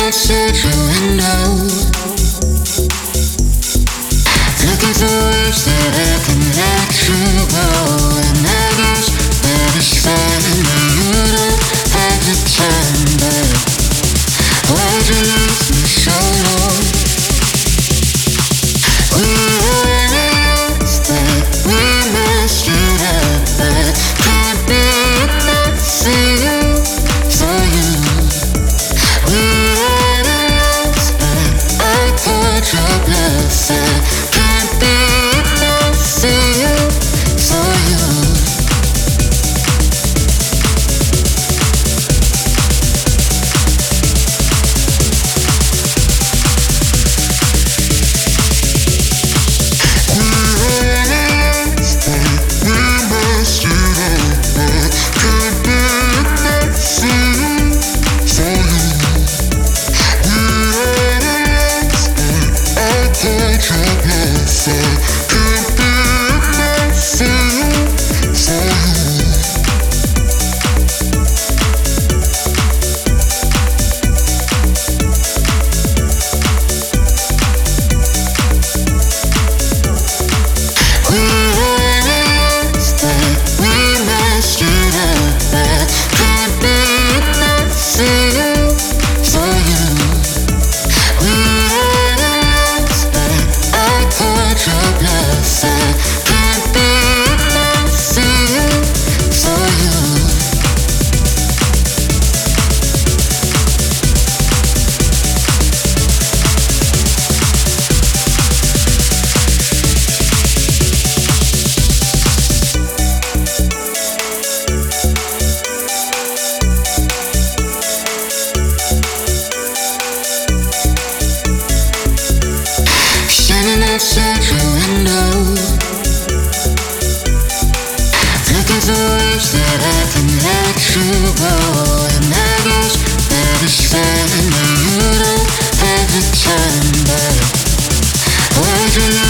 outside your window, looking for ways that I can let you go. And I guess that is fine, but you don't have the time. But why'd you leave me so long? We were lost, but we messed it up. But can't be enough for you, for you. We were lost, but I caught your bluff. I can't be enough for you, for you. Outside your window, looking for ways that I can let you go. And I guess that is fine, but you don't have the time. But why'd you